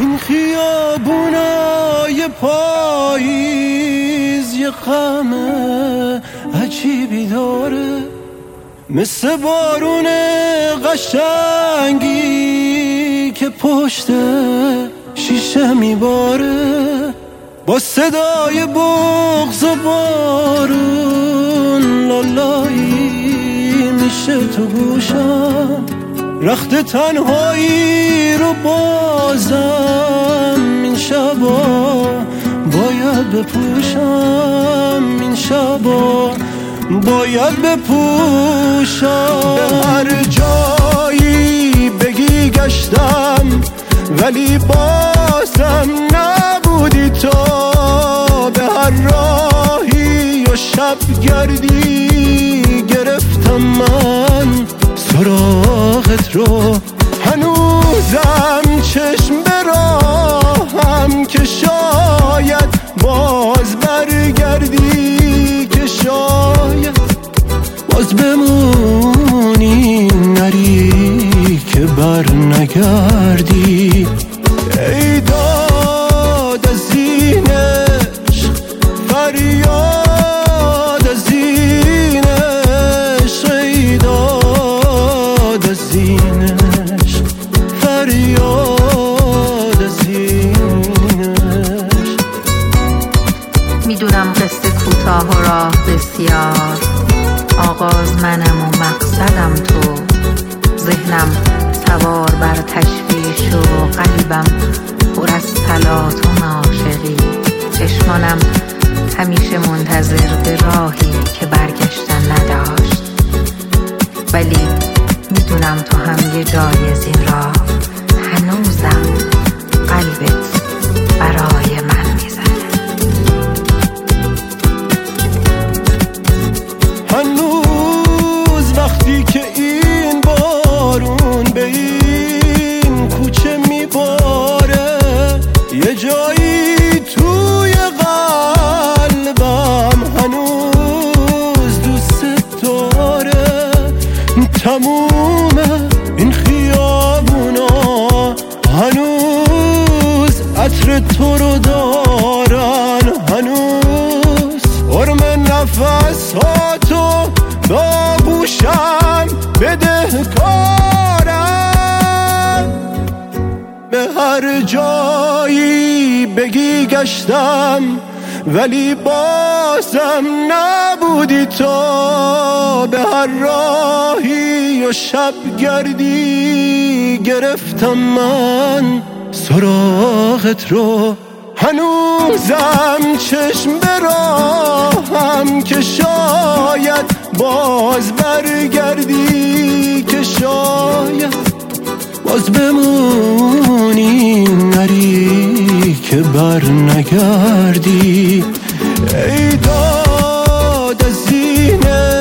این خیابونای پاییز یه غم عجیبی داره، مثل بارون قشنگی که پشت شیشه میباره، با صدای بغض و بارون لالایی میشه تو گوشم، رخت تنهایی رو بازم این شبا باید بپوشم، این شبا باید بپوشم. به هر جایی بگی گشتم ولی بازم نبودی تو، به هر راهی و شب گردی گرفتم من سراغت رو، هنوزم چشم به راهم که شاید باز برگردی، که شاید باز بمونی نری که بر نگردی. ای داد از این عشق، فریاد از این عشق، ای داد از این عشق، فریاد از این عشق. میدونم قصه کوتاه و راه بسیار، آغاز منم و مقصدم تو، ذهنم سوار بر تشویش و قلبم پر از تلاطم عاشقی، چشمانم همیشه منتظر به راهی که برگشتن نداشت، ولی میدونم تو هم یه جای از این راه هنوزم قلبت برای من میزنه. هنوز وقتی که این بارون به این کوچه میباره، یه جایی توی قلبم هنوز دوست داره، تموم این خیابونا هنوز عطر تو رو دارن، هنوز حرم نفساتو با گوشم بدهکارم. به هر جایی بگی گشتم ولی بازم نبودی تو، به هر راهی و شب گردی گرفتم من سراغت رو، هنوزم چشم به راهم که شاید باز برگردی، که شاید باز بمونی نری که بر نگردی. ای داد از این